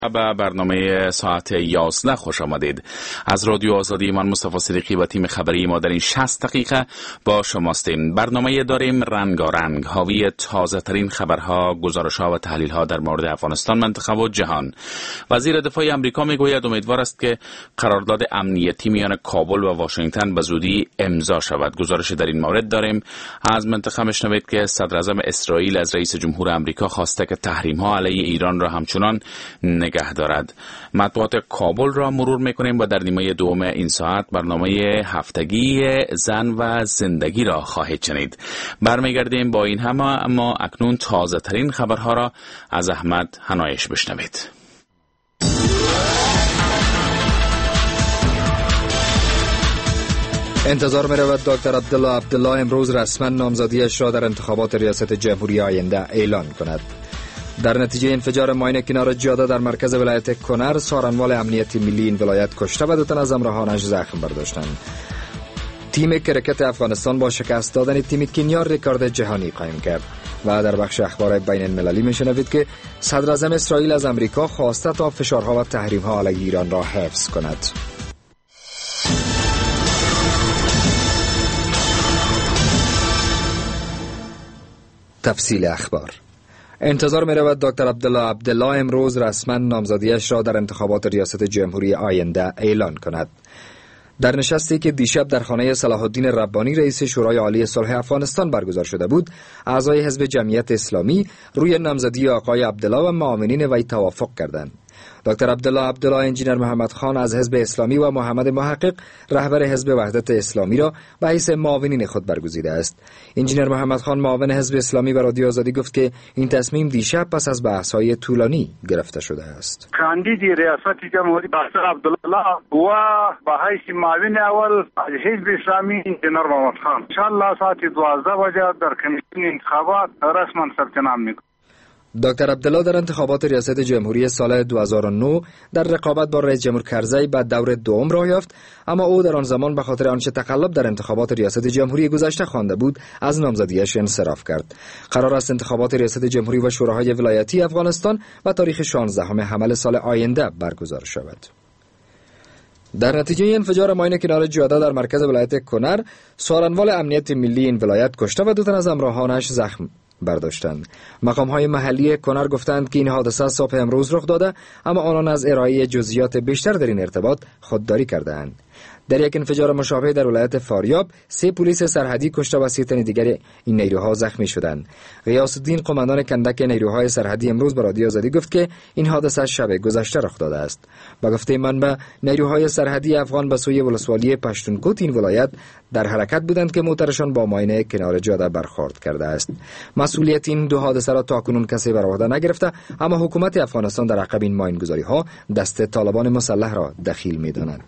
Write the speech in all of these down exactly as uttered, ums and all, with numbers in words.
به برنامه ساعت یازده خوش آمدید. از رادیو آزادی من مصطفی صدیقی و تیم خبری ما در این شصت دقیقه با شماستیم. برنامه داریم رنگارنگ، حاوی تازه ترین خبرها، گزارش‌ها و تحلیل‌ها در مورد افغانستان، منطقه و جهان. وزیر دفاع آمریکا میگوید امیدوار است که قرارداد امنیتی میان کابل و واشنگتن به زودی امضا شود. گزارش در این مورد داریم. از منطقه میشنوید که صدر اعظم اسرائیل از رئیس جمهور آمریکا خواسته که تحریم‌ها علیه ایران را همچنان نگه دارد. مطبوعات کابل را مرور میکنیم و در نیمه دوم این ساعت برنامه هفتگی زن و زندگی را خواهید شنید. برمیگردیم با این همه، اما اکنون تازه ترین خبرها را از احمد هنایش بشنوید. انتظار می رود دکتر عبدالله عبدالله امروز رسما نامزدیش را در انتخابات ریاست جمهوری آینده اعلان کند. در نتیجه انفجار ماین کنار جاده در مرکز ولایت کنر، سارنوال امنیتی ملی این ولایت کشته و دو تن از همراهانش زخم برداشتند. تیم کرکت افغانستان با شکست دادن تیم کنیا رکورد جهانی قایم کرد. و در بخش اخبار بین المللی میشنوید که صدر اعظم اسرائیل از امریکا خواسته تا فشارها و تحریم‌ها علیه ایران را حفظ کند. تفصیل اخبار. انتظار می رود دکتر عبدالله عبدالله امروز رسما نامزدیش را در انتخابات ریاست جمهوری آینده اعلان کند. در نشستی که دیشب در خانه صلاح الدین ربانی رئیس شورای عالی صلح افغانستان برگزار شده بود، اعضای حزب جمعیت اسلامی روی نامزدی آقای عبدالله و معاونین وی توافق کردند. دکتر عبدالله عبدالله انجینر محمد خان از حزب اسلامی و محمد محقق رهبر حزب وحدت اسلامی را به حیث معاونین خود برگزیده است. انجینر محمد خان معاون حزب اسلامی به رادیو آزادی گفت که این تصمیم دیشب پس از بحث‌های طولانی گرفته شده است. کاندید ریاست جمهوری دکتر عبدالله و به حیث معاون اول از حزب اسلامی انجینر محمد خان ان شاء الله ساعت دوازده بجه در کمیسیون انتخابات رسما ثبت نام می‌کنند. دکتر عبدالله در انتخابات ریاست جمهوری سال دو هزار و نه در رقابت با رئیس جمهور کرزی به دور دوم راه یافت، اما او در آن زمان به خاطر آنچه تقلب در انتخابات ریاست جمهوری گذشته خوانده بود از نامزدیش انصراف کرد. قرار است انتخابات ریاست جمهوری و شوراهای ولایتی افغانستان و تاریخ شانزدهم حمل سال آینده برگزار شود. در نتیجه انفجار ماین کنار جاده در مرکز ولایت کنر، سارنوال امنیت ملی این ولایت کشته و دو تن از همراهانش زخم برداشتند. مقام‌های محلی کنر گفتند که این حادثه صبح امروز رخ داده، اما آنان از ارائه جزئیات بیشتر در این ارتباط خودداری کردند. در یک انفجار مشابه در ولایت فاریاب، سه پلیس سرحدی کشته و سه تن دیگر این نیروها زخمی شدند. غیاث الدین قماندان کندک نیروهای سرحدی امروز به رادیو آزادی گفت که این حادثه شب گذشته رخ داده است. با گفته منبع، نیروهای سرحدی افغان به سوی ولسوالی پشتونکوت این ولایت در حرکت بودند که موترشان با ماین کنار جاده برخورد کرده است. مسئولیت این دو حادثه را تاکنون کسی بر عهده نگرفته، اما حکومت افغانستان در عقب این ماینگذاری‌ها دست طالبان مسلح را دخیل می‌داند.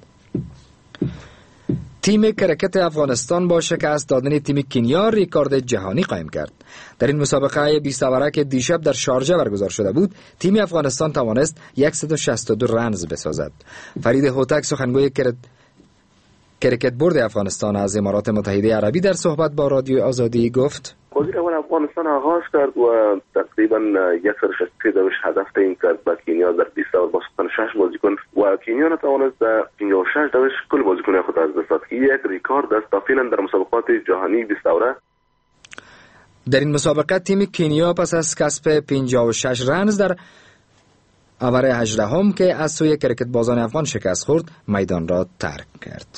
تیم کرکت افغانستان با شکست دادن تیم کنیا رکورد جهانی قایم کرد. در این مسابقه بیست اوره که دیشب در شارجه برگزار شده بود، تیم افغانستان توانست صد و شصت و دو رنز بسازد. فرید هوتک سخنگوی کرد... کرکت بورد افغانستان از امارات متحده عربی در صحبت با رادیو آزادی گفت: بازی اول افغانستان آغاز کرد و تقریبا صد و شصت و دو هدف تعیین کرد با کنیا در بیست اوور با شش بازیکن و کنیا نتوانست در پنجاه و شش دقیقه کل بازیکن خود از دست داد. یک ریکورد است تا فعلا در مسابقات جهانی بیست اوره. در این مسابقه تیم کنیا پس از کسب پنجاه و شش رنز در اوور هجدهم که از سوی کرکت بازان افغان شکست خورد میدان را ترک کرد.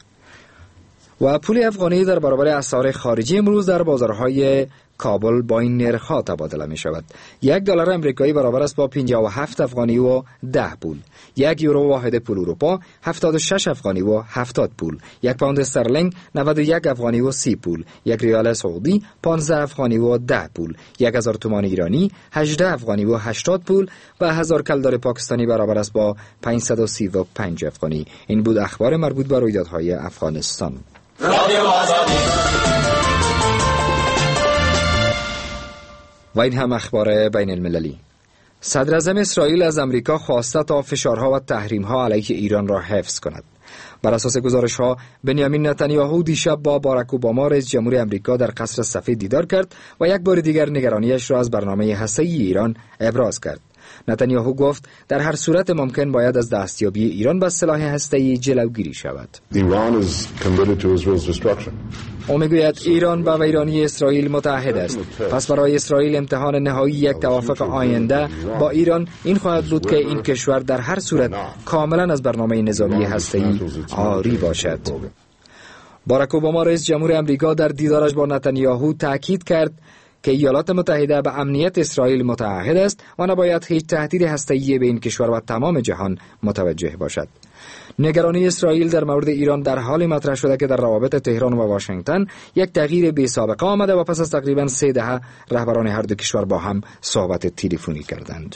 و پول افغانی در برابر اسعار خارجی امروز در بازارهای کابل با این نرخ‌ها تبادله می شود. یک دلار امریکایی برابر است با پنجاه و هفت افغانی و ده پول. یک یورو واحد پول اروپا هفتاد و شش افغانی و هفتاد پول. یک پوند استرلینگ نود و یک افغانی و سی پول. یک ریال سعودی پانزده افغانی و ده پول. یک هزار تومان ایرانی هجده افغانی و هشتاد پول و هزار کلدار پاکستانی برابر است با پانصد و سی و پنج افغانی. این بود اخبار مربوط به رویدادهای افغانستان. رادیو آزادی. و این هم اخبار بین المللی. صدر اعظم اسرائیل از امریکا خواسته تا فشارها و تحریم‌ها علیه ایران را حفظ کند. بر اساس گزارش‌ها، بنیامین نتانیاهو دیشب با باراک اوباما رئیس جمهور آمریکا در قصر سفید دیدار کرد و یک بار دیگر نگرانیش را از برنامه هسته‌ای ایران ابراز کرد. نتانیاهو گفت در هر صورت ممکن باید از دستیابی ایران به سلاح هسته‌ای جلوگیری شود. او میگوید ایران با ویرانی اسرائیل متحد است. پس برای اسرائیل امتحان نهایی یک توافق آینده با ایران این خواهد بود که این کشور در هر صورت کاملا از برنامه نظامی هسته‌ای عاری باشد. باراک اوباما رئیس جمهور امریکا در دیدارش با نتانیاهو تاکید کرد که ایالات متحده به امنیت اسرائیل متعهد است و نباید هیچ تهدید هسته‌ای به این کشور و تمام جهان متوجه باشد. نگرانی اسرائیل در مورد ایران در حالی مطرح شده که در روابط تهران و واشنگتن یک تغییر بی سابقه آمده و پس از تقریباً سه دهه رهبران هر دو کشور با هم صحبت تلفنی کردند.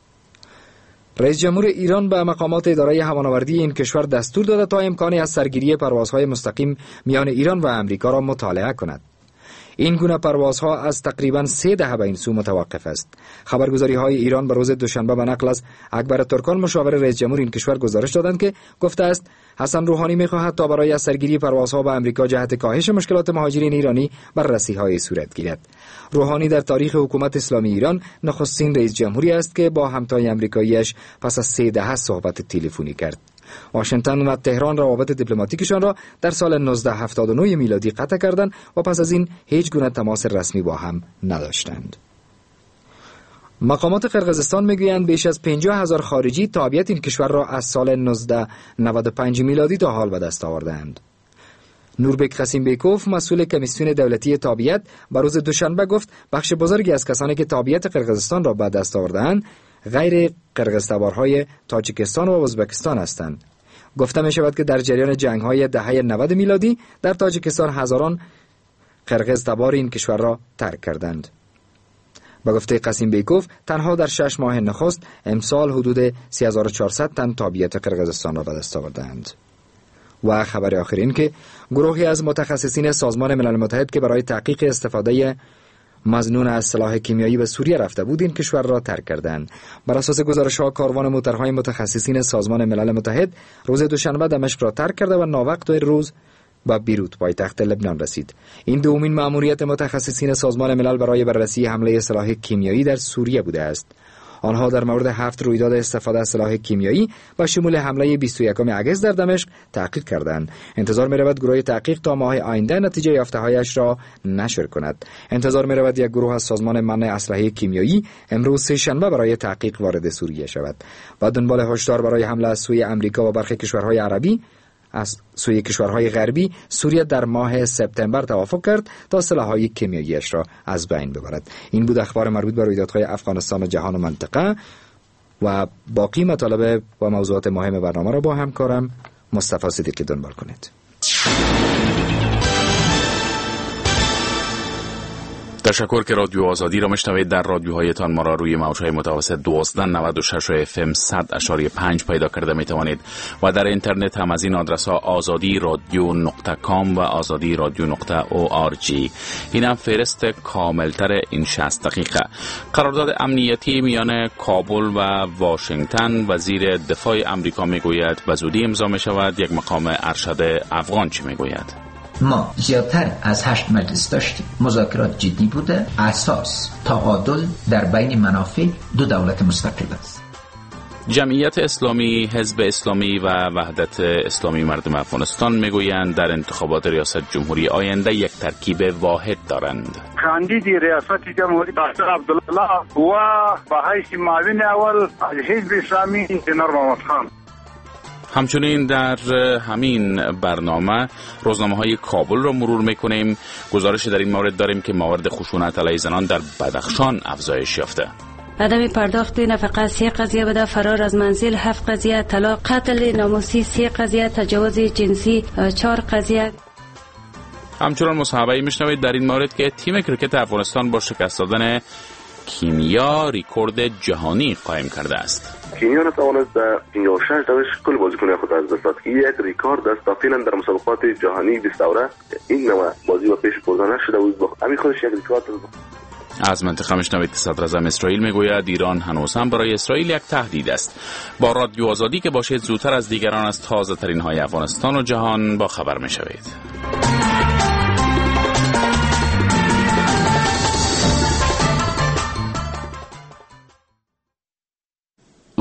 رئیس جمهور ایران به مقامات اداره هوانوردی این کشور دستور داده تا امکانی از سرگیری پروازهای مستقیم میان ایران و امریکا را مطالعه کند. این گونه پروازها از تقریباً سه دهه به این سو متوقف است. خبرگزاری‌های ایران به روز دوشنبه به نقل از اکبر ترکان مشاور رئیس جمهور این کشور گزارش دادند که گفته است حسن روحانی می‌خواهد تا برای از سرگیری پروازها به امریکا جهت کاهش مشکلات مهاجرین ایرانی بررسی‌های صورت گیرد. روحانی در تاریخ حکومت اسلامی ایران نخستین رئیس جمهوری است که با همتای آمریکایی‌اش پس از سه دهه صحبت تلفنی کرد. واشنگتن و تهران روابط دیپلماتیکشان را در سال نوزده هفتاد و نه میلادی قطع کردند و پس از این هیچ گونه تماس رسمی با هم نداشتند. مقامات قرقیزستان میگویند بیش از پنجاه هزار خارجی تابعیت این کشور را از سال نوزده نود و پنج میلادی تا حال به دست آوردند. نوربک قاسیمبیکوف مسئول کمیسیون دولتی تابعیت بر روز دوشنبه گفت بخش بزرگی از کسانی که تابعیت قرقیزستان را به دست آوردند غیر قرقیزتبارهای تاجیکستان و ازبکستان هستند. گفته می شود که در جریان جنگ‌های دهه نود میلادی در تاجیکستان هزاران قرقیزتبار این کشور را ترک کردند. با گفته قاسیمبیکوف تنها در شش ماه نخست امسال حدود سه هزار و چهارصد تن تابعیت قرقیزستان را به دست آوردند. و خبر آخر این که گروهی از متخصصین سازمان ملل متحد که برای تحقیق استفاده مظنون از سلاح کیمیایی به سوریه رفته بود این کشور را ترک کردند. بر اساس گزارش‌ها کاروان موتورهای متخصصین سازمان ملل متحد روز دوشنبه دمشق را ترک کرده و ناوقت روز به بیروت پایتخت لبنان رسید. این دومین مأموریت متخصصین سازمان ملل برای بررسی حمله سلاح کیمیایی در سوریه بوده است. آنها در مورد هفت رویداد استفاده از سلاح کیمیایی و شمول حمله بیست و یکم اگست در دمشق تحقیق کردند. انتظار می رود گروه تحقیق تا ماه آینده نتیجه یافته‌هایش را نشر کند. انتظار می رود یک گروه از سازمان منع اسلحه کیمیایی امروز سه شنبه برای تحقیق وارد سوریه شود. و دنبال هشدار برای حمله از سوی امریکا و برخی کشورهای عربی از سوی کشورهای غربی، سوریه در ماه سپتامبر توافق کرد تا سلاح‌های کیمیایی‌اش را از بین ببرد. این بود اخبار مربوط به رویدادهای افغانستان و جهان و منطقه و باقی مطالب و موضوعات مهم برنامه را با همکارم مصطفی صدیقی دنبال کنید. تشکر که رادیو آزادی را میشنوید. در رادیوهایتان ما را روی موج‌های متوسط دوازده نود و شش اف ام صد اشاری پنج پیدا کرده می توانید و در اینترنت هم از این آدرس ها آزادی رادیو نقطه کام و آزادی رادیو نقطه او آر جی. این هم فهرست کاملتر این شصت دقیقه. قرارداد امنیتی میان کابل و واشنگتن، وزیر دفاع امریکا میگوید به زودی امضا می شود. یک مقام ارشد افغان چی میگوید؟ ما زیادتر از هشت مجلس داشتیم. مذاکرات جدی بوده. اساس تعادل در بین منافع دو دولت مستقل است. جمعیت اسلامی، حزب اسلامی و وحدت اسلامی مردم افغانستان میگویند در انتخابات ریاست جمهوری آینده یک ترکیب واحد دارند. کاندید ریاست جمهوری دکتر عبدالله و به حیث معاون اول از حزب اسلامی جنرال محمد خان. همچنین در همین برنامه روزنامه‌های کابل را مرور می‌کنیم. گزارش در این مورد داریم که موارد خشونت علیه زنان در بدخشان افزایش یافته. عدم پرداخت نفقه سه قضیه بوده، فرار از منزل هفت قضیه، طلاق، قتل ناموسی سه قضیه، تجاوز جنسی چهار قضیه. همچنان مصاحبه‌ای میشنوید در این مورد که تیم کرکت افغانستان با شکست دادن کینیا ریکورد جهانی قائم کرده است. کینیا نتوانست در پنجاه و شش دوش کل بازیکن خود از دست داد که یک ریکورد است تا فعلا در مسابقات جهانی بیست دوره این نوع بازی و پیش برده نشده بود. با همین خودش یک ریکورد است. از منطقه میشنوید که صدر اعظم اسرائیل میگوید ایران هنوز هم برای اسرائیل یک تهدید است. با رادیو آزادی که باشید زودتر از دیگران از تازه ترین های افغانستان و جهان با خبر میشوید.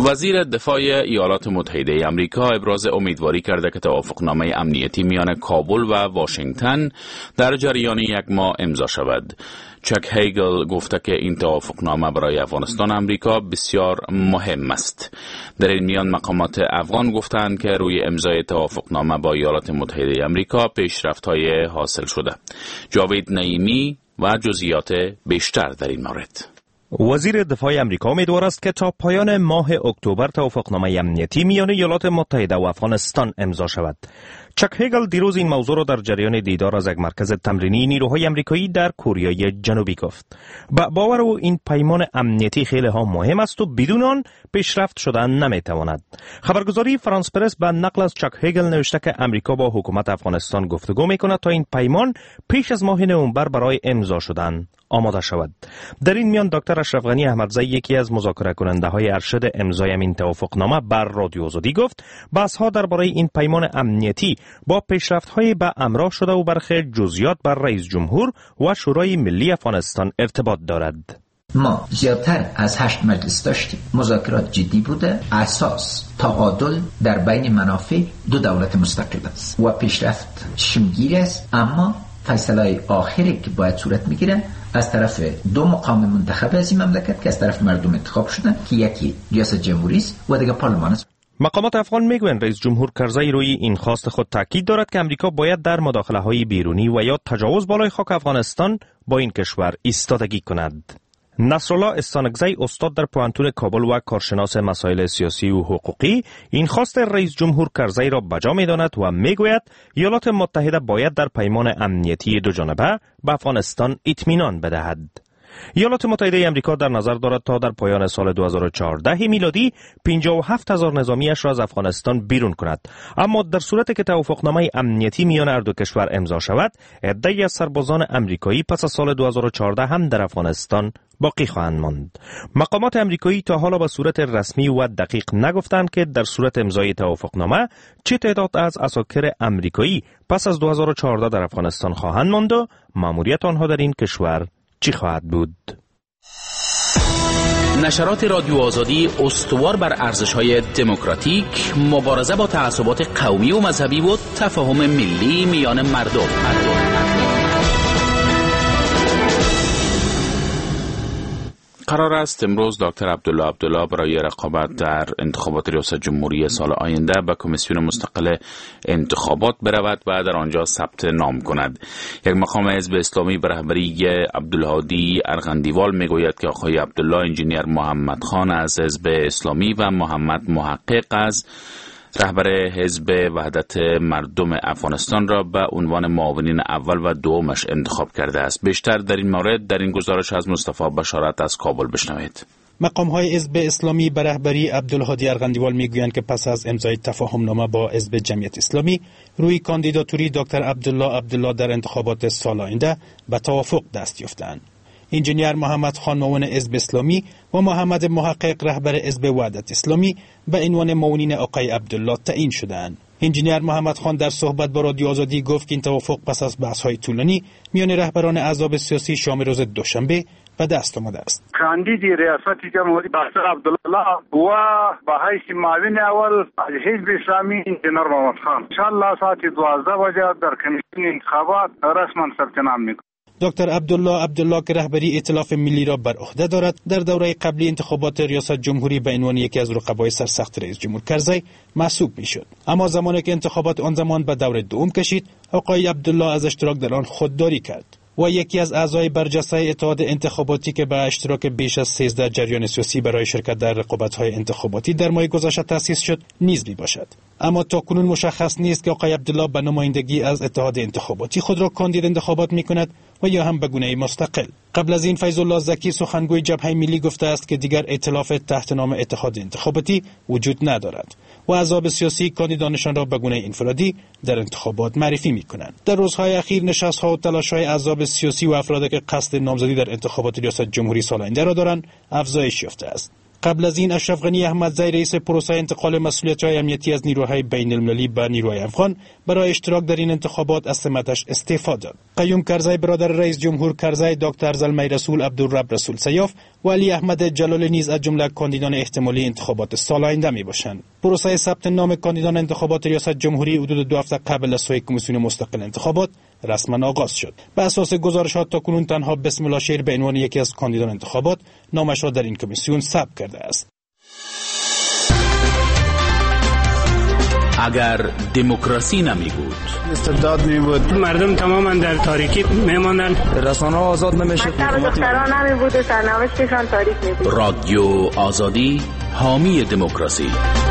وزیر دفاع ایالات متحده آمریکا ابراز امیدواری کرده که توافقنامه امنیتی میان کابل و واشنگتن در جریان یک ماه امضا شود. چک هیگل گفته که این توافقنامه برای افغانستان آمریکا بسیار مهم است. در این میان مقامات افغان گفتند که روی امضای توافقنامه با ایالات متحده آمریکا پیشرفت‌های حاصل شده. جاوید نعیمی و جزئیات بیشتر در این مورد. وزیر دفاع آمریکا امیدوار است که تا پایان ماه اکتبر توافقنامه امنیتی میان ایالات متحده و افغانستان امضا شود. چک هیگل دیروز این موضوع را در جریان دیدار از یک مرکز تمرینی نیروهای آمریکایی در کره جنوبی گفت. با باور او این پیمان امنیتی خیلی ها مهم است و بدون آن پیشرفت شدن نمیتواند. خبرگزاری فرانس پرس به نقل از چک هیگل نوشته که آمریکا با حکومت افغانستان گفتگو میکند تا این پیمان پیش از ماه نوامبر برای امضا شدن آماده شود. در این میان دکتر اشرف غنی احمدزی یکی از مذاکره کننده های ارشد امضای این توافقنامه بر رادیو آزادی گفت بحث ها درباره این پیمان امنیتی با پیشرفت های به همراه شده و برخی جزئیات بر رئیس جمهور و شورای ملی افغانستان ارتباط دارد. ما زیادتر از هشت مجلس داشتیم. مذاکرات جدی بوده. اساس تعادل در بین منافع دو دولت مستقل است و پیشرفت چشمگیر است، اما فیصله آخری که باید صورت میگیره از طرف دو مقام منتخب از این مملکت که از طرف مردم انتخاب شدن که یکی ریاست جمهوری است و دیگه پارلمان است. مقامات افغان میگویند رئیس جمهور کرزی روی این خواست خود تاکید دارد که امریکا باید در مداخله های بیرونی و یا تجاوز بالای خاک افغانستان با این کشور ایستادگی کند. نصرالله استانکزی استاد در پوهنتون کابل و کارشناس مسائل سیاسی و حقوقی این خواست رئیس جمهور کرزی را بجا می‌داند و میگوید ایالات متحده باید در پیمان امنیتی دو جانبه به افغانستان اطمینان بدهد. ایالات متحده آمریکا در نظر دارد تا در پایان سال دو هزار و چهارده میلادی پنجاه و هفت هزار نظامیش را از افغانستان بیرون کند، اما در صورتی که توافقنامه امنیتی میان هر دو کشور امضا شود عده‌ای از سربازان آمریکایی پس از سال دو هزار و چهارده هم در افغانستان باقی خواهند ماند. مقامات آمریکایی تا حالا به صورت رسمی و دقیق نگفتند که در صورت امضای توافقنامه چه تعداد از عساکر آمریکایی پس از دو هزار و چهارده در افغانستان خواهند ماند و مأموریت آنها در این کشور چی خواهد بود. نشرات رادیو آزادی استوار بر ارزش‌های دموکراتیک، مبارزه با تعصبات قومی و مذهبی و تفاهم ملی میان مردم. مردم. قرار است امروز دکتر عبدالله عبدالله برای رقابت در انتخابات ریاست جمهوری سال آینده به کمیسیون مستقل انتخابات برود و در آنجا ثبت نام کند. یک مقام حزب اسلامی به رهبری عبدالهادی ارغندیوال میگوید که آقای عبدالله انجینیر محمد خان از حزب اسلامی و محمد محقق از رهبر حزب وحدت مردم افغانستان را به عنوان معاونین اول و دومش انتخاب کرده است. بیشتر در این مورد در این گزارش از مصطفی بشارت از کابل بشنوید. مقام‌های حزب اسلامی به رهبری عبدالهادی ارغندیوال میگویند که پس از امضای تفاهم‌نامه با حزب جمعیت اسلامی روی کاندیداتوری دکتر عبدالله عبدالله در انتخابات سال آینده به توافق دست یافتند. انجینیر محمد خان معاون حزب اسلامی و محمد محقق رهبر حزب وحدت اسلامی به عنوان معاونین آقای عبدالله تعیین شدند. انجینیر محمد خان در صحبت با رادیو آزادی گفت که این توافق پس از بحث‌های طولانی میان رهبران احزاب سیاسی شام روز دوشنبه به دست آمده است. کاندید ریاست جمهوری دکتر عبدالله و به حیث معاون اول از حزب اسلامی انجینیر محمد خان ان شاء الله ساعت دوازده بجه در کمیسیون انتخابات رسما ثبت نام می‌کنند. دکتر عبدالله عبدالله که رهبری ائتلاف ملی را بر عهده دارد در دوره قبلی انتخابات ریاست جمهوری به عنوان یکی از رقبای سرسخت رئیس جمهور کرزی محسوب میشد، اما زمانی که انتخابات آن زمان به دور دوم کشید آقای عبدالله از اشتراک در آن خودداری کرد و یکی از اعضای برجسته اتحاد انتخاباتی که به اشتراک بیش از سیزده جریان سیاسی برای شرکت در رقابت‌های انتخاباتی در ماه گذشته تأسیس شد نیز می باشد. اما تاکنون مشخص نیست که آقای عبدالله به نمایندگی از اتحاد انتخاباتی خود را کاندید انتخابات می کند و یا هم به گونه مستقل. قبل از این فیض الله زکی سخنگوی جبهه ملی گفته است که دیگر ائتلاف تحت نام اتحاد انتخاباتی وجود ندارد و احزاب سیاسی کاندیدانشان را به گونه انفرادی در انتخابات معرفی می‌کنند. در روزهای اخیر نشست‌ها و تلاش‌های احزاب سیاسی و افرادی که قصد نامزدی در انتخابات ریاست جمهوری سال آینده را دارند افزایش یافته است. قبل از این اشرف غنی احمدزی رئیس پروسه انتقال مسئولیت‌های امنیتی از نیروهای بین‌المللی به نیروهای افغان برای اشتراک در این انتخابات از سمتش استعفا داد. قیوم کرزی برادر رئیس جمهور کرزی، دکتر زلمه رسول، عبدالرب رسول سیاف و علی احمد جلالی نیز از جمله کاندیدان احتمالی انتخابات سال آینده میباشند. پروسه ثبت نام کاندیدان انتخابات ریاست جمهوری حدود دو هفته قبل از سوی کمیسیون مستقل انتخابات رسما آغاز شد. به اساس گزارشات تاکنون تنها بسم الله شیر به عنوان یکی از کاندیدان انتخابات نامش را در این کمیسیون ثبت کرده است. اگر دموکراسی نمی بود، استبداد می بود، مردم تماما در تاریکی می ماندن، رسانه آزاد نمی شد، دختران نمی بود و سرنوشتشان تاریک می بود. رادیو آزادی حامی دموکراسی.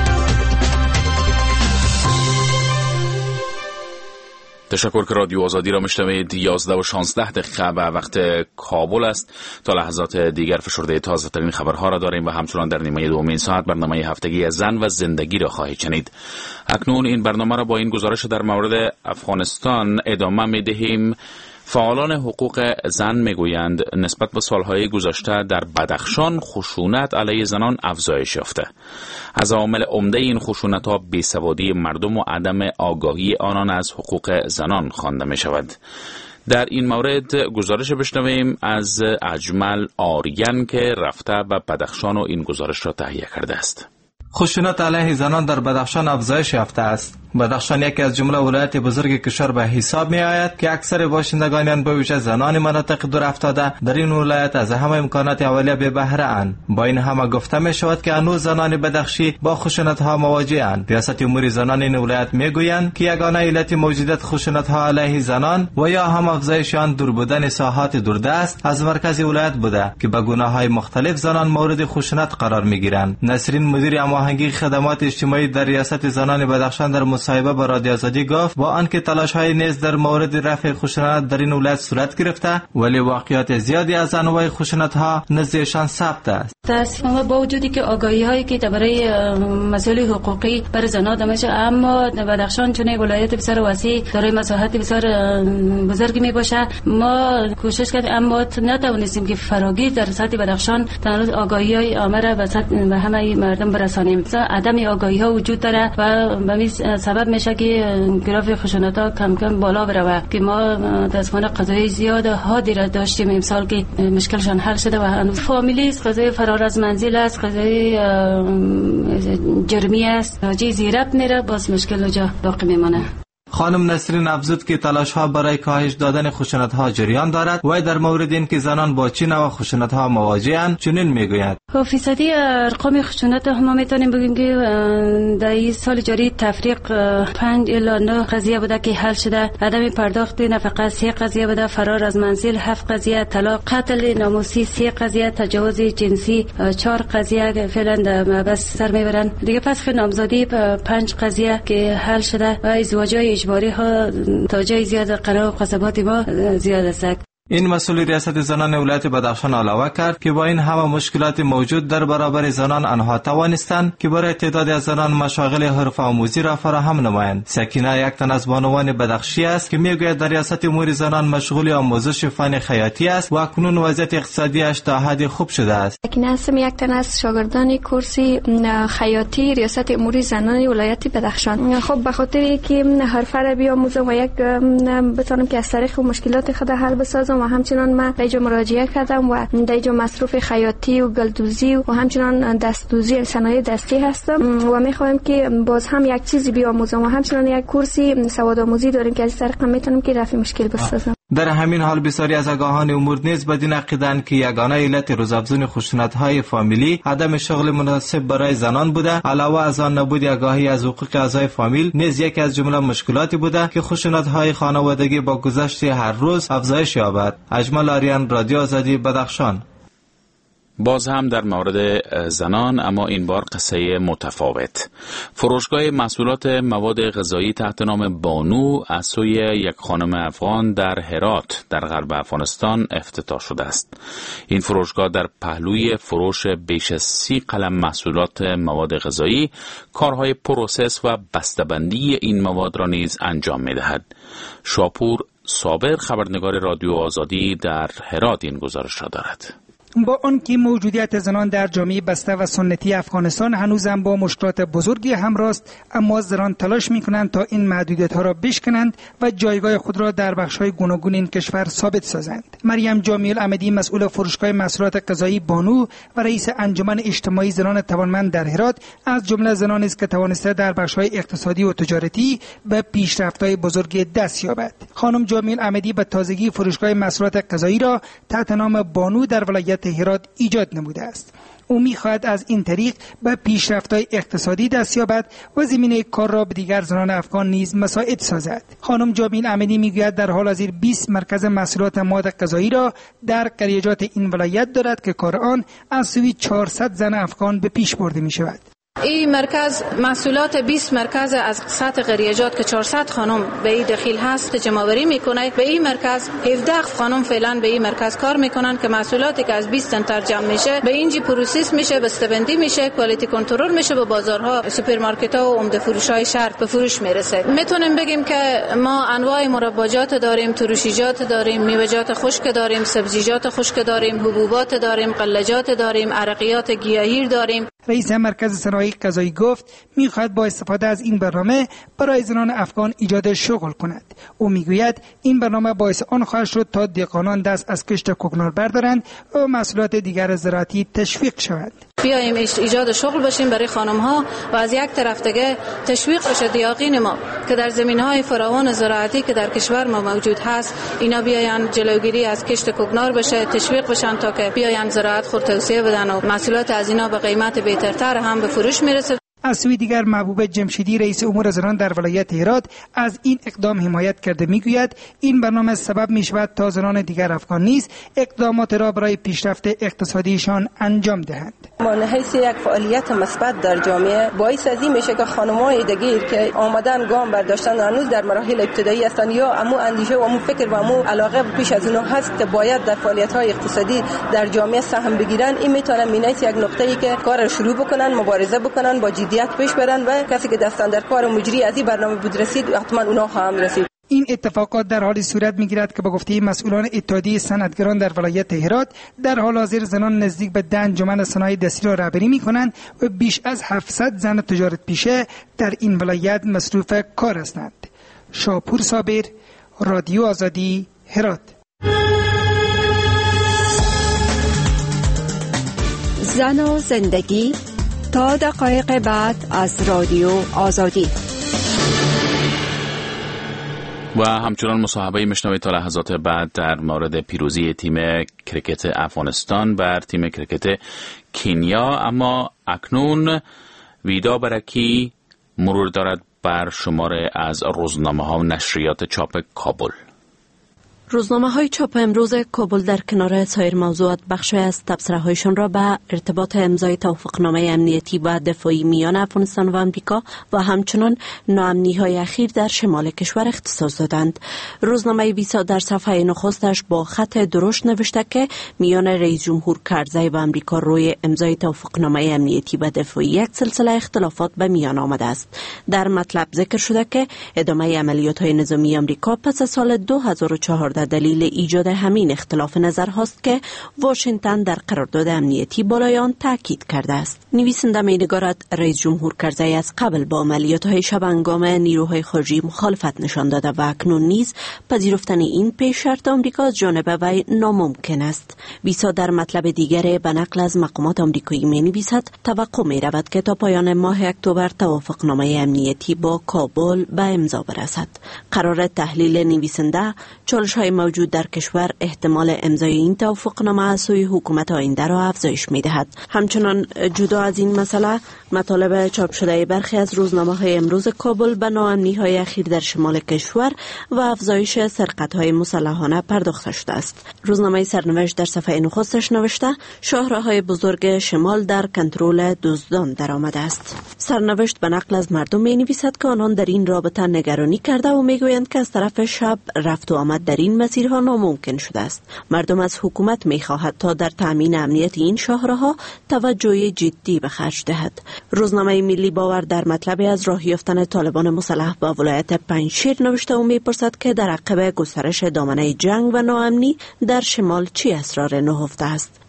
تشکر که رادیو آزادی را میشنوید. یازده و شانزده دقیقه به وقت کابل است. تا لحظات دیگر فشرده تازه ترین خبرها را داریم و همچنان در نیمه دومین ساعت برنامه هفتگی زن و زندگی را خواهید شنید. اکنون این برنامه را با این گزارش در مورد افغانستان ادامه می دهیم. فعالان حقوق زن میگویند نسبت به سالهای گذشته در بدخشان خشونت علیه زنان افزایش یافته. از عوامل عمده این خشونت‌ها بیسوادی مردم و عدم آگاهی آنان از حقوق زنان خوانده می شود. در این مورد گزارش بشنویم از اجمل آریان که رفته به بدخشان و این گزارش را تهیه کرده است. خشونت علیه زنان در بدخشان افزایش یافته است. بدخشان یکی از جمله ولایت بزرگ کشور به حساب می آید که اکثر باشندگان آن به ویژه زنان مناطق دور افتاده در این ولایت از همه امکانات اولیه بی بهره اند. با این همه گفته می شود که هنوز زنان بدخشی با خشونت ها مواجه اند. ریاست امور زنان این ولایت می گویند که یگانه علت موجودیت خشونت ها علیه زنان و یا هم افزایش آن دور بودن ساحات دوردست از مرکز ولایت بوده که به گناه های مختلف زنان مورد خشونت قرار می گیرند. نسرین مدیر هماهنگی خدمات اجتماعی در ریاست زنان بدخشان در مصاحبه با رادیو آزادی گفت با آنکه تلاش‌های نیز در مورد رفع خشونت در این ولایت صورت گرفته ولی واقعیت زیادی از انواع خشونت‌ها نزدیکشان ثبت است. تاسفانه با وجودی که آگاهی‌هایی که درباره مسائل حقوقی برای زنان داشته، اما بدخشان چون ولایت بسیار وسیع دارای مساحت بسیار بزرگی میباشه، ما کوشش کردیم اما نتوانستیم که فراگیر در سطح بدخشان تنها آگاهی‌های عامه را به سطح به همه مردم برسانیم. عدم آگاهی‌ها وجود داره و به این سبب میشه که گراف خشونت‌ها کم کم بالا بره که ما متأسفانه قضایای زیاد حادی را داشتیم امسال که مشکلشان حل شده و هنوز فامیلی است، قضای فرار از منزل است، قضای جرمی است، راجع زیرت میره باز مشکل جا باقی میمانه. خانم نسرین افزود که تلاش‌ها برای کاهش دادن خشونت‌ها جریان دارد و در مورد اینکه زنان با چه نوع خشونت‌ها مواجه‌اند چنین میگوید: فیصدی ارقام خشونت ما میتونیم بگیم که در این سال جاری تفریق پنج الی نه قضیه بوده که حل شده، عدم پرداخت نفقه سه قضیه بوده، فرار از منزل هفت قضیه، طلاق، قتل ناموسی سه قضیه، تجاوز جنسی چهار قضیه فعلا در محبس سر میبرن دیگه. پس نامزدی پنج قضیه که حل شده و ازدواج‌های اجباری ها تا جای زیاد قرار و قصبات ما زیاد است. این مسئول ریاست زنان ولایت بدخشان علاوه کرد که با این همه مشکلات موجود در برابر زنان آنها توانستند که برای تعدادی از زنان مشاغل حرفه آموزی را فراهم نمایند. سکینه یک تن از بانوان بدخشی است که میگوید در ریاست امور زنان مشغول آموزش فن خیاطی است و اکنون وضعیت اقتصادیش تا حد خوب شده است. سکینه هستم، یک تن از شاگردان کورس خیاطی ریاست امور زنان ولایت بدخشان. خب به خاطر که حرفه را بیاموزم و یک بتونم که از طریق مشکلات خود حل بسازم و همچنان من در اینجا مراجعه کردم و در اینجا مصروف خیاطی و گلدوزی و همچنان دستدوزی صنایع دستی هستم و میخوایم که باز هم یک چیزی بیاموزم و همچنان یک کورسی سوادآموزی داریم که از طریق میتونم که رفع مشکل بسازم. در همین حال بسیاری از آگاهان امور نیز بدین عقیده‌اند که یگانه علت روزافزون خشونت‌های فامیلی عدم شغل مناسب برای زنان بوده. علاوه از آن نبود آگاهی از حقوق اعضای فامیل نیز یکی از جمله مشکلاتی بوده که خشونت‌های خانوادگی با گذشت هر روز افزایش یابد. اجمل آریان، رادیو آزادی، بدخشان. باز هم در مورد زنان، اما این بار قصه متفاوت. فروشگاه محصولات مواد غذایی تحت نام بانو از سوی یک خانم افغان در هرات در غرب افغانستان افتتاح شده است. این فروشگاه در پهلوی فروش بیش از سی قلم محصولات مواد غذایی کارهای پروسس و بسته‌بندی این مواد را نیز انجام می‌دهد. شاپور صابر، خبرنگار رادیو آزادی در هرات، این گزارش را دارد. با آنکه موجودیت زنان در جامعه بسته و سنتی افغانستان هنوزم با مشکلات بزرگی همراه است، اما زنان تلاش می‌کنند تا این محدودیت‌ها را بشکنند و جایگاه خود را در بخش‌های گوناگون این کشور ثابت سازند. مریم جامی العمدی، مسئول فروشگاه محصولات غذایی بانو و رئیس انجمن اجتماعی زنان توانمند در هرات، از جمله زنانی است که توانسته در بخش‌های اقتصادی و تجارتی به پیشرفت‌های بزرگ دست یابد. خانم جامی العمدی به تازگی فروشگاه محصولات غذایی را تحت نام بانو در ولایت هرات ایجاد نموده است. او می‌خواهد از این طریق به پیشرفت‌های اقتصادی دست یابد و زمینه کار را به دیگر زنان افغان نیز مساعد سازد. خانم جامی العمدی می‌گوید در حال حاضر بیست مرکز محصولات مواد غذایی را در قریجات این ولایت دارد که کار آن از سوی چهارصد زن افغان به پیش برده می‌شود. این مرکز محصولات بیست مرکز از سطح قریجات که چهارصد خانم به این دخیل هست جمع‌آوری میکنه. به این مرکز هفده خانم فعلا به این مرکز کار میکنن که محصولاتی که از بیست تن ترجمه میشه به اینجی پروسس میشه، بسته‌بندی میشه، کوالیتی کنترل میشه، به بازارها، سوپرمارکت‌ها و عمده فروش‌های شهر به فروش میرسه. میتونیم بگیم که ما انواع مرباجات داریم، ترشیجات داریم، میوه‌جات خشک داریم، سبزیجات خشک داریم، حبوبات داریم، قلاجات داریم، عرقیات گیاهی داریم. رئیس مرکز صنایع غذایی گفت می‌خواهد با استفاده از این برنامه برای زنان افغان ایجاد شغل کند. او میگوید این برنامه باعث آن خواهد شد تا دهقانان دست از کشت کوکنار بردارند و محصولات دیگر زراعتی تشویق شوند. بیایم ایجاد شغل باشیم برای خانم‌ها و از یک طرف دیگه تشویق بشه دیاقین ما که در زمین‌های فراوان زراعتی که در کشور ما موجود هست، اینا بیاین جلوگیری از کشت کوکنار بشه، تشویق بشن تا که بیاین زراعت خود توسعه بدن و محصولات از اینا به قیمت بهترتر هم به فروش میرسه. از سوی دیگر محبوب جمشیدی، رئیس امور زنان در ولایت هرات، از این اقدام حمایت کرده میگوید این برنامه سبب میشود تا زنان دیگر افغان نیز اقدامات را برای پیشرفت اقتصادیشان انجام دهند. ما حیث یک فعالیت مثبت در جامعه باعث از این میشه که خانم‌های دیگر که آمدن گام برداشتن هنوز در مراحل ابتدایی هستند یا امو اندیشه و امو فکر و امو علاقه پیش از اونها هست که باید در فعالیت‌های اقتصادی در جامعه سهم بگیرن، این میتونه مینیس یک نقطه‌ای که کار رو شروع بکنن، مبارزه بکنن، با جدیت پیش برن و کسی که دستان در کار مجری از این برنامه بود رسید حتما اونها هم رسید. این اتفاقات در حالی صورت میگیرد که به گفته مسئولان اتحادیه صنعتگران در ولایت هرات، در حال حاضر زنان نزدیک به ده انجمن صنایع دستی را رهبری میکنند و بیش از هفتصد زن تجارت پیشه در این ولایت مصروف کار هستند. شاپور صابر، رادیو آزادی، هرات. زن و زندگی تا دقایق بعد از رادیو آزادی. و همچنان مصاحبه مشنوید تا لحظات بعد در مورد پیروزی تیم کرکت افغانستان بر تیم کرکت کنیا. اما اکنون ویدا برکی مرور دارد بر شماره از روزنامه ها و نشریات چاپ کابل. روزنامه های چاپ امروز کابل در کنار سایر موضوعات بخشی از تبصره‌هایشان را به ارتباط امضای توافقنامه امنیتی و دفاعی میان افغانستان و آمریکا و همچنان ناامنی‌های اخیر در شمال کشور اختصاص دادند. روزنامه ویسا در صفحه نخستش با خط درشت نوشته که میان رئیس جمهور کرزی و آمریکا روی امضای توافقنامه امنیتی و دفاعی یک سلسله اختلافات به میان آمده است. در مطلب ذکر شده که ادامه عملیات‌های نظامی آمریکا پس از سال دو هزار و چهارده دلیل ایجاد همین اختلاف نظر هاست که واشنگتن در قرارداد امنیتی بالای آن تاکید کرده است. نویسنده می‌نگارد رئیس جمهور کرزی از قبل با عملیات‌های شبانگام نیروهای خارجی مخالفت نشان داده و اکنون نیز پذیرفتن این پیش شرط آمریکا از جانب وی ناممکن است. ویسا در مطلب دیگر به نقل از مقامات آمریکایی می‌نویسد توقع می‌رود که تا پایان ماه اکتبر توافقنامه امنیتی با کابل به امضا برسد. قرار تحلیل نویسنده چالش‌های موجود در کشور احتمال امضای این توافقنامه از سوی حکومت آینده را افزایش می‌دهد. همچنان جدا از این مسئله مطالب چاپ شده برخی از روزنامه‌های امروز کابل به ناامنی‌های اخیر در شمال کشور و افزایش سرقت‌های مسلحانه پرداخته شده است. روزنامه سرنوشت در صفحه نخستش نوشته شاهراهای بزرگ شمال در کنترل دزدان درآمده است. سرنوشت به نقل از مردم می‌نویسد که آنان در این رابطه نگرانی کرده و می‌گویند که از طرف شب رفت و آمد در این مسیرها ناممکن شده است. مردم از حکومت می‌خواهد تا در تامین امنیت این شاهراها توجه جدی به خرج دهد. روزنامه ملی باور در مطلبی از راه یافتن طالبان مسلح به ولایت پنجشیر نوشته و می‌پرسد که در عقب گسترش دامنه جنگ و ناامنی در شمال چی اسرار نهفته است.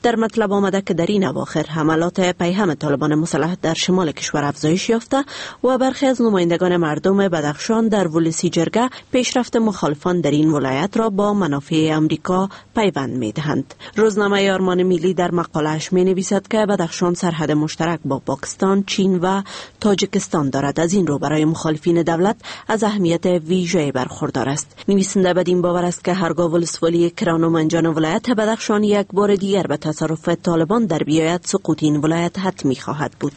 در مطلب آمده که در این اواخر حملات پیهم طالبان مسلح در شمال کشور افزایش یافته و برخی از نمایندگان مردم بدخشان در ولسی جرگه پیشرفت مخالفان در این ولایت را با منافع امریکا پیوند می دهند. روزنامه آرمان ملی در مقاله‌اش می نویسد که بدخشان سرحد مشترک با پاکستان، چین و تاجیکستان دارد. از این رو برای مخالفین دولت از اهمیت ویژه‌ای برخوردار است. نویسنده بدین باور است که هرگاه ولسوالی کران و منجان ولایت بدخشان یک بار دیگر به تصرف طالبان در بیاید، سقوط این ولایت حتمی خواهد بود.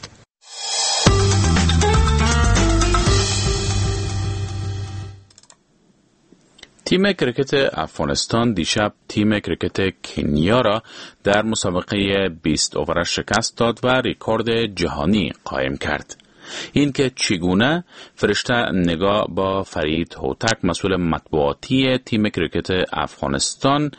تیم کرکت افغانستان دیشب تیم کرکت کنیا را در مسابقه بیست اوور شکست داد و رکورد جهانی قائم کرد. این که چگونه فرشته نگاه با فرید هوتک مسئول مطبوعاتی تیم کرکت افغانستان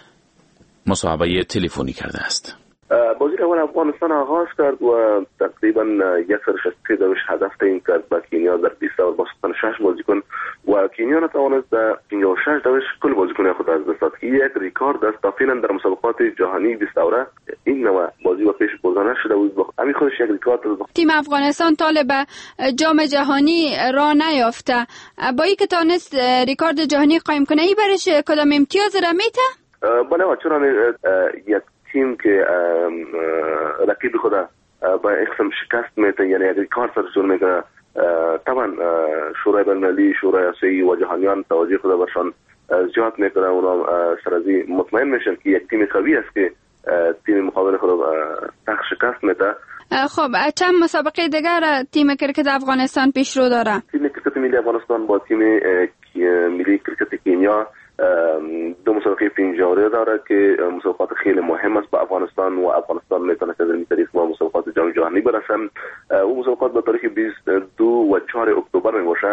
مصاحبه تلفنی کرده است. بازی اول افغانستان آغاز کرد و تقریبا یک سر شصت دوش هدف تعیین کرد با کینیا در بیست اوور با سوختن شش بازیکن و کینیا نتوانست در پنجاه و شش دوش کل بازیکن خود از دست داد که یک رکورد است تا فعلا در مسابقات جهانی بیست اوره این نوع بازی و پیش بردن شده بود. همین خودش یک رکورد است. تیم افغانستان طالب جام جهانی را نیافته، با اینکه تونست رکورد جهانی قائم کنه، این برش کدام امتیاز را میته؟ بله چرا یک تیم که رقیب خود با اقسام شکست میده، یعنی اگر کار سر جور میکنه، طبعا شورای بین‌المللی، شورای آسیایی و جهانیان توجه خود برشان زیاد میکنه. اونا سر از این مطمئن میشن که یک تیم قوی است که تیم مقابل خود سخت شکست میده. خب چند مسابقه دیگر تیم کرکت افغانستان پیش رو داره؟ تیم کرکت ملی افغانستان با تیم ملی کرکت کنیا دو مسابقه پنجاره داره که مسابقات خیلی مهم است با افغانستان و افغانستان میتونه که در این تاریخ با مسابقات جام جهانی برسن. اون مسابقات به تاریخ بیست و دو و چهار اکتبر می باشه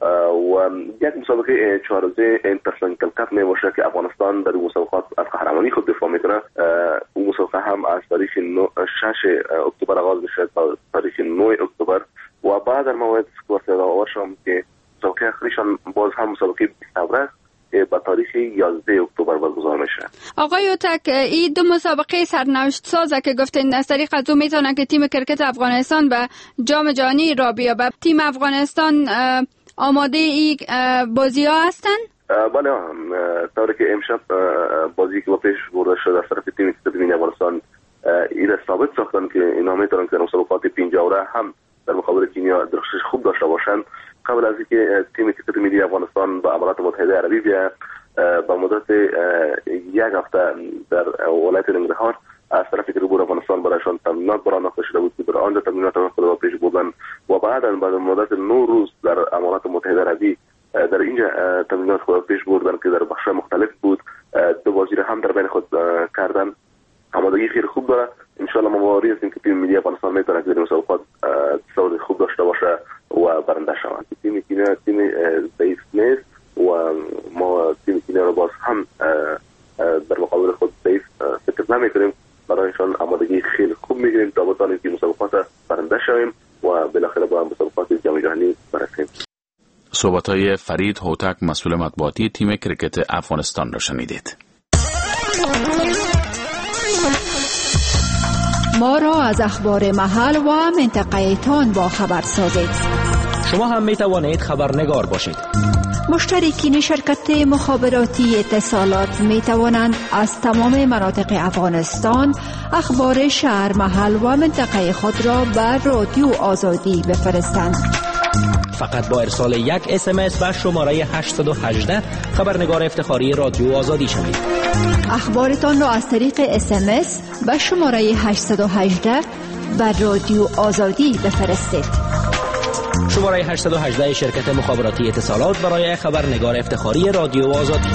و یک مسابقه چهار روزه اینترنشنال کپ می باشه که افغانستان در اون مسابقات از قهرمانی خود دفاع میکنه. اون مسابقه هم از تاریخ شش اکتبر آغاز میشه تا تاریخ نه اکتبر و بعد در موعد سکوارت داور شام که مسابقه آخریشان باز هم مسابقه بیست اوره با تاریخ یازده اکتبر برگزار میشه. آقای هوتک، این دو مسابقه سرنوشت سازه که گفتین از طریق از اون میتونه که تیم کرکت افغانستان به جام جهانی را بیابه. تیم افغانستان آماده این بازی ها هستن؟ بله، طوری که امشب بازی که با پیش برده شده از طرف تیم کرکت ملی افغانستان این ثابت ساختن که اینا میتونن که مسابقات پنجاه هم در مقابل کینیا درخشش خوب داشته باشن. قبل از اینکه تیم کرکت ملی افغانستان با امارات متحده عربی بیا با مدت یک هفته در ولایت ننگرهار از طرف گروه افغانستان برایشان تمرینات برآورده شده بود که در آنجا تمرینات خود را پیش بردن و بعدا بعد مدت نه روز در امارات متحده عربی در اینجا تمرینات خود را پیش بردن که در بخش مختلف بود. دو بازی را هم در بین خود کردن. آمادگی خیلی خوب داره. ان شاء الله ما باوری هستیم که تیم ملی افغانستان میتونه در مسابقات تصاویر خوب داشته باشه و برنده شود. تیم کینیا تیم ضعیف نیست و ما تیم کینیا رو باز هم در مقابل خود ضعیف فکر نمیکنیم. برایشان آمادگی خیلی خوب میگیریم تا بتوانیم که مسابقات برنده شویم و بالاخره با مسابقات جام جهانی برسیم. صحبت‌های فرید هوتک مسئول مطبوعاتی تیم کرکت افغانستان را شنیدید. ما را از اخبار محل و منطقه تان با خبر سازید. شما هم می توانید خبرنگار باشید. مشترکین شرکت مخابراتی اتصالات می توانند از تمام مناطق افغانستان اخبار شهر، محل و منطقه خود را بر رادیو آزادی بفرستند. فقط با ارسال یک اس ام اس به شماره هشت یک هشت خبرنگار افتخاری رادیو آزادی شوید. اخبارتان را از طریق اس ام اس به شماره هشت یک هشت بر رادیو آزادی بفرستید. شماره هشت یک هشت شرکت مخابراتی اتصالات برای خبرنگار افتخاری رادیو آزادی.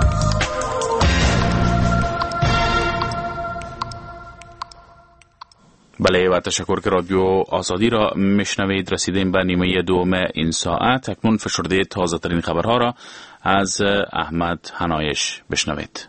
بله و تشکر که رادیو آزادی را میشنوید. رسیدیم به نیمه دوم این ساعت. اکنون فشرده تازه ترین خبرها را از احمد حنایش بشنوید.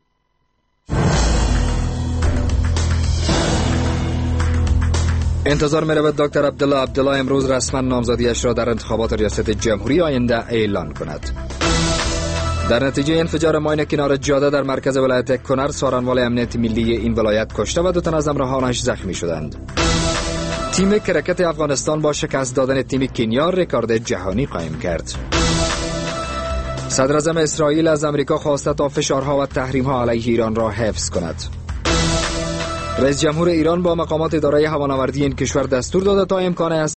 انتظار می رود دکتر عبدالله عبدالله امروز رسما نامزدیش را در انتخابات ریاست جمهوری آینده اعلان کند. در نتیجه انفجار ماین کنار جاده در مرکز ولایت کنر، سارنوال امنیت ملی این ولایت کشته و دو تن از همراهانش زخمی شدند. تیم کرکت افغانستان با شکست دادن تیم کنیا رکورد جهانی قائم کرد. صدر اعظم اسرائیل از امریکا خواسته تا فشارها و تحریم‌ها علیه ایران را حفظ کند. رئیس جمهور ایران با مقامات اداره هوانوردی این کشور دستور داده تا امکان